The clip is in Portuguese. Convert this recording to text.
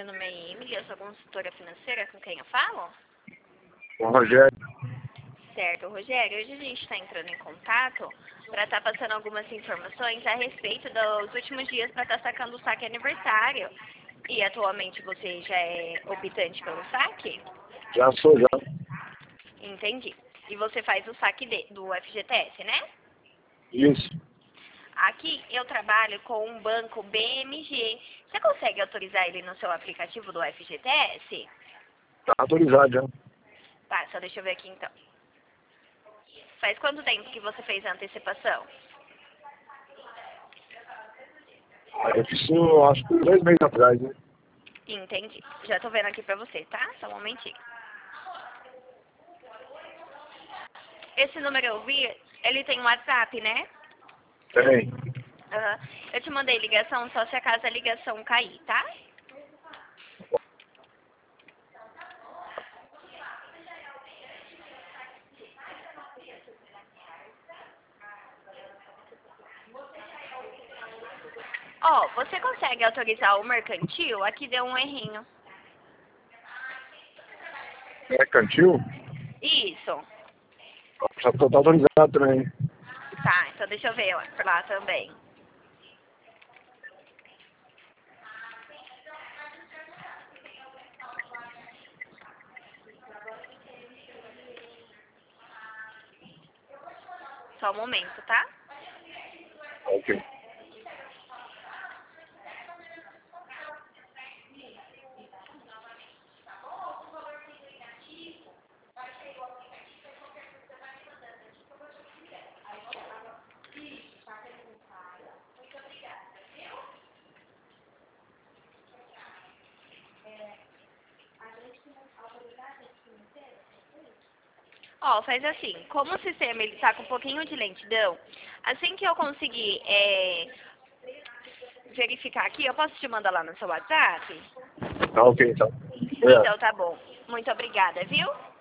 meu nome é Emily, eu sou consultora financeira, com quem eu falo? Com o Rogério. Certo, Rogério, hoje a gente está entrando em contato para estar passando algumas informações a respeito dos últimos dias para estar sacando o saque aniversário. E atualmente você já é optante pelo saque? Já sou, já. Entendi. E você faz o saque do FGTS, né? Isso. Aqui eu trabalho com um banco BMG. Você consegue autorizar ele no seu aplicativo do FGTS? Tá autorizado já. Tá, só deixa eu ver aqui então. Faz quanto tempo que você fez a antecipação? Eu fiz isso, acho que 2 meses atrás, né? Entendi. Já tô vendo aqui pra você, tá? Só um momentinho. Esse número eu vi, ele tem um WhatsApp, né? Tem. Aham. Eu te mandei ligação só se acaso a ligação cair, tá? Ó, você consegue autorizar o mercantil? Aqui deu um errinho. Mercantil? Isso. Já tô autorizado também. Tá, então deixa eu ver por lá também. Só um momento, tá? Ok. Ó, faz assim, como o sistema ele tá com um pouquinho de lentidão, assim que eu conseguir verificar aqui, eu posso te mandar lá no seu WhatsApp? Tá ok, então. Então tá bom. Muito obrigada, viu?